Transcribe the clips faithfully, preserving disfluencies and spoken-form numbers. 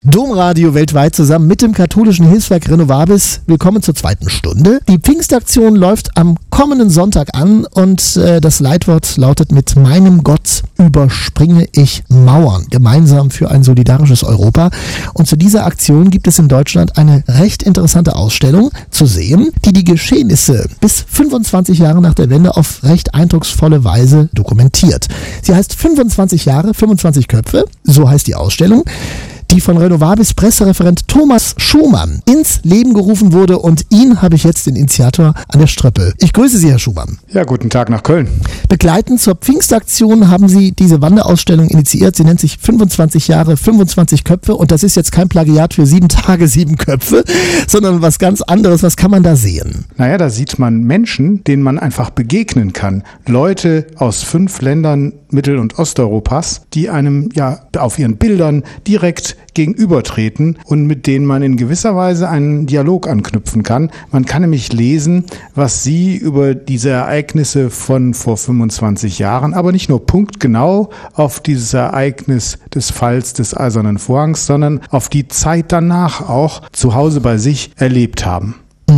Domradio weltweit zusammen mit dem katholischen Hilfswerk Renovabis. Willkommen zur zweiten Stunde. Die Pfingstaktion läuft am kommenden Sonntag an und äh, das Leitwort lautet: Mit meinem Gott überspringe ich Mauern. Gemeinsam für ein solidarisches Europa. Und zu dieser Aktion gibt es in Deutschland eine recht interessante Ausstellung zu sehen, die die Geschehnisse bis fünfundzwanzig Jahre nach der Wende auf recht eindrucksvolle Weise dokumentiert. Sie heißt fünfundzwanzig Jahre, fünfundzwanzig Köpfe, so heißt die Ausstellung, die von Renovabis Pressereferent Thomas Schumann ins Leben gerufen wurde, und ihn habe ich jetzt, den Initiator, an der Strippe. Ich grüße Sie, Herr Schumann. Ja, guten Tag nach Köln. Begleitend zur Pfingstaktion haben Sie diese Wanderausstellung initiiert. Sie nennt sich fünfundzwanzig Jahre, fünfundzwanzig Köpfe, und das ist jetzt kein Plagiat für sieben Tage, sieben Köpfe, sondern was ganz anderes. Was kann man da sehen? Naja, da sieht man Menschen, denen man einfach begegnen kann. Leute aus fünf Ländern Mittel- und Osteuropas, die einem ja auf ihren Bildern direkt gegenübertreten und mit denen man in gewisser Weise einen Dialog anknüpfen kann. Man kann nämlich lesen, was sie über diese Ereignisse von vor fünfundzwanzig Jahren, aber nicht nur punktgenau auf dieses Ereignis des Falls des Eisernen Vorhangs, sondern auf die Zeit danach auch zu Hause bei sich erlebt haben.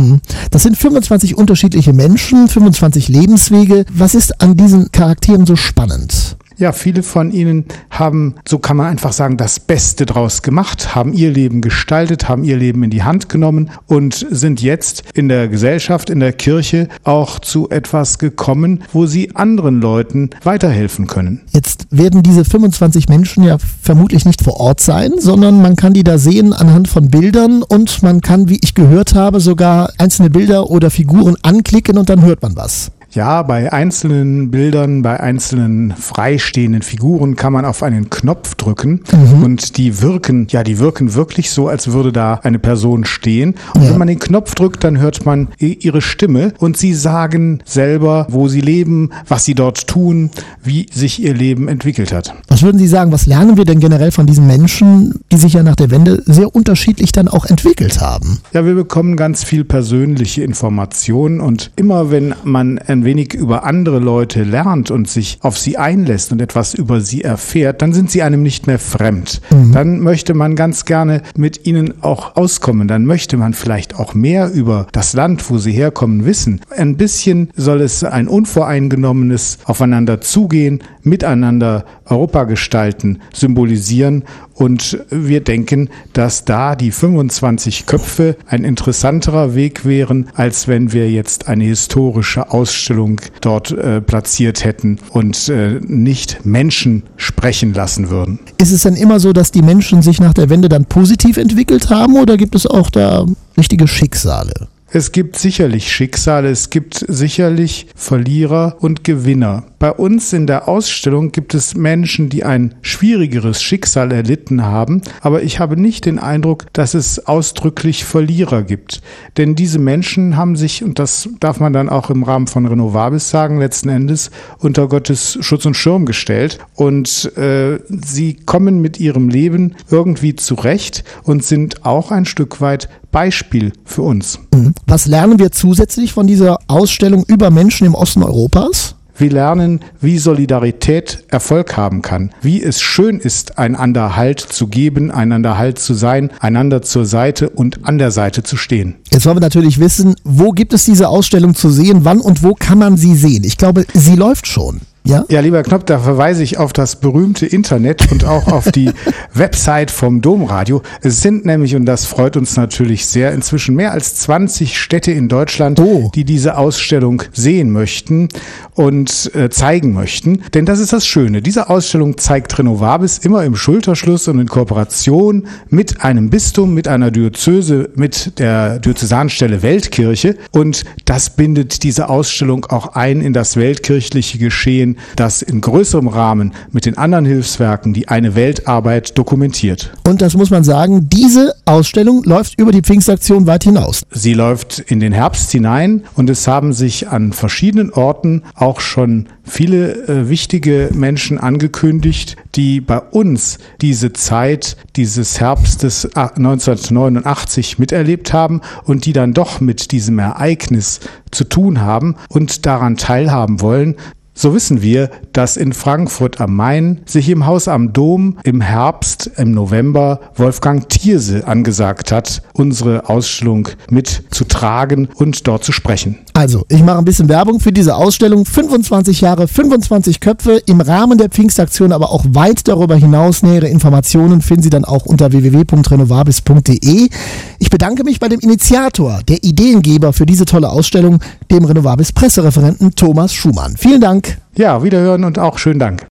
Das sind fünfundzwanzig unterschiedliche Menschen, fünfundzwanzig Lebenswege. Was ist an diesen Charakteren so spannend? Ja, viele von ihnen haben, so kann man einfach sagen, das Beste draus gemacht, haben ihr Leben gestaltet, haben ihr Leben in die Hand genommen und sind jetzt in der Gesellschaft, in der Kirche auch zu etwas gekommen, wo sie anderen Leuten weiterhelfen können. Jetzt werden diese fünfundzwanzig Menschen ja vermutlich nicht vor Ort sein, sondern man kann die da sehen anhand von Bildern, und man kann, wie ich gehört habe, sogar einzelne Bilder oder Figuren anklicken und dann hört man was. Ja, bei einzelnen Bildern, bei einzelnen freistehenden Figuren kann man auf einen Knopf drücken, mhm. und die wirken, ja, die wirken wirklich so, als würde da eine Person stehen. Und ja. wenn man den Knopf drückt, dann hört man ihre Stimme, und sie sagen selber, wo sie leben, was sie dort tun, wie sich ihr Leben entwickelt hat. Was würden Sie sagen, was lernen wir denn generell von diesen Menschen, die sich ja nach der Wende sehr unterschiedlich dann auch entwickelt haben? Ja, wir bekommen ganz viel persönliche Informationen, und immer wenn man ein wenig über andere Leute lernt und sich auf sie einlässt und etwas über sie erfährt, dann sind sie einem nicht mehr fremd. Mhm. Dann möchte man ganz gerne mit ihnen auch auskommen. Dann möchte man vielleicht auch mehr über das Land, wo sie herkommen, wissen. Ein bisschen soll es ein unvoreingenommenes Aufeinander zugehen, miteinander Europa gestalten, symbolisieren. Und wir denken, dass da die fünfundzwanzig Köpfe ein interessanterer Weg wären, als wenn wir jetzt eine historische Ausstellung dort äh, platziert hätten und äh, nicht Menschen sprechen lassen würden. Ist es denn immer so, dass die Menschen sich nach der Wende dann positiv entwickelt haben, oder gibt es auch da richtige Schicksale? Es gibt sicherlich Schicksale, es gibt sicherlich Verlierer und Gewinner. Bei uns in der Ausstellung gibt es Menschen, die ein schwierigeres Schicksal erlitten haben, aber ich habe nicht den Eindruck, dass es ausdrücklich Verlierer gibt. Denn diese Menschen haben sich, und das darf man dann auch im Rahmen von Renovabis sagen, letzten Endes unter Gottes Schutz und Schirm gestellt, und äh, sie kommen mit ihrem Leben irgendwie zurecht und sind auch ein Stück weit Beispiel für uns. Was lernen wir zusätzlich von dieser Ausstellung über Menschen im Osten Europas? Wir lernen, wie Solidarität Erfolg haben kann, wie es schön ist, einander Halt zu geben, einander Halt zu sein, einander zur Seite und an der Seite zu stehen. Jetzt wollen wir natürlich wissen, wo gibt es diese Ausstellung zu sehen, wann und wo kann man sie sehen? Ich glaube, sie läuft schon. Ja? Ja, lieber Knopf, da verweise ich auf das berühmte Internet und auch auf die Website vom Domradio. Es sind nämlich, und das freut uns natürlich sehr, inzwischen mehr als zwanzig Städte in Deutschland, oh. die diese Ausstellung sehen möchten und äh, zeigen möchten. Denn das ist das Schöne. Diese Ausstellung zeigt Renovabis immer im Schulterschluss und in Kooperation mit einem Bistum, mit einer Diözese, mit der Diözesanstelle Weltkirche. Und das bindet diese Ausstellung auch ein in das weltkirchliche Geschehen, das in größerem Rahmen mit den anderen Hilfswerken die eine Weltarbeit dokumentiert. Und das muss man sagen, diese Ausstellung läuft über die Pfingstaktion weit hinaus. Sie läuft in den Herbst hinein, und es haben sich an verschiedenen Orten auch schon viele äh, wichtige Menschen angekündigt, die bei uns diese Zeit dieses Herbstes neunzehnhundertneunundachtzig miterlebt haben und die dann doch mit diesem Ereignis zu tun haben und daran teilhaben wollen. So wissen wir, dass in Frankfurt am Main sich im Haus am Dom im Herbst, im November, Wolfgang Thierse angesagt hat, unsere Ausstellung mitzutragen und dort zu sprechen. Also, ich mache ein bisschen Werbung für diese Ausstellung. fünfundzwanzig Jahre, fünfundzwanzig Köpfe im Rahmen der Pfingstaktion, aber auch weit darüber hinaus. Nähere Informationen finden Sie dann auch unter w w w punkt renovabis punkt d e. Ich bedanke mich bei dem Initiator, der Ideengeber für diese tolle Ausstellung, dem Renovabis Pressereferenten Thomas Schumann. Vielen Dank. Ja, wiederhören und auch schönen Dank.